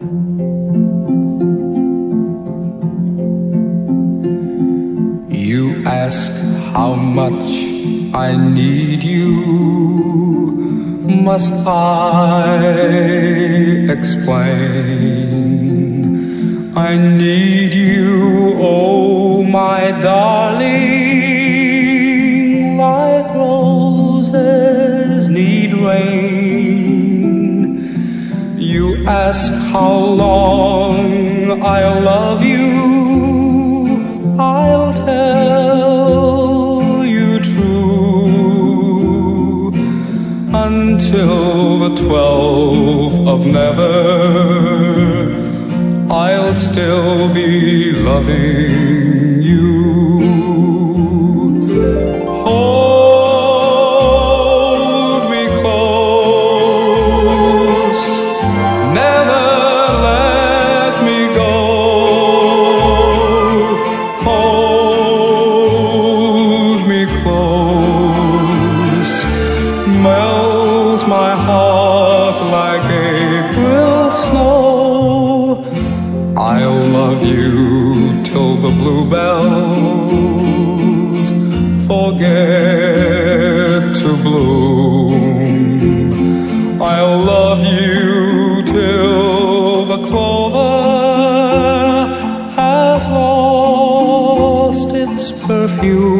You ask how much I need you. Must I explain? I need you, oh my darling, like roses need rain. You ask how long I'll love you. I'll tell you true, until the 12th of never, I'll still be loving you. Hold me close, never let me go. Hold me close, melt my heart like April snow. I'll love you till the bluebells forget to bloom. I'll love you till the clover has lost its perfume.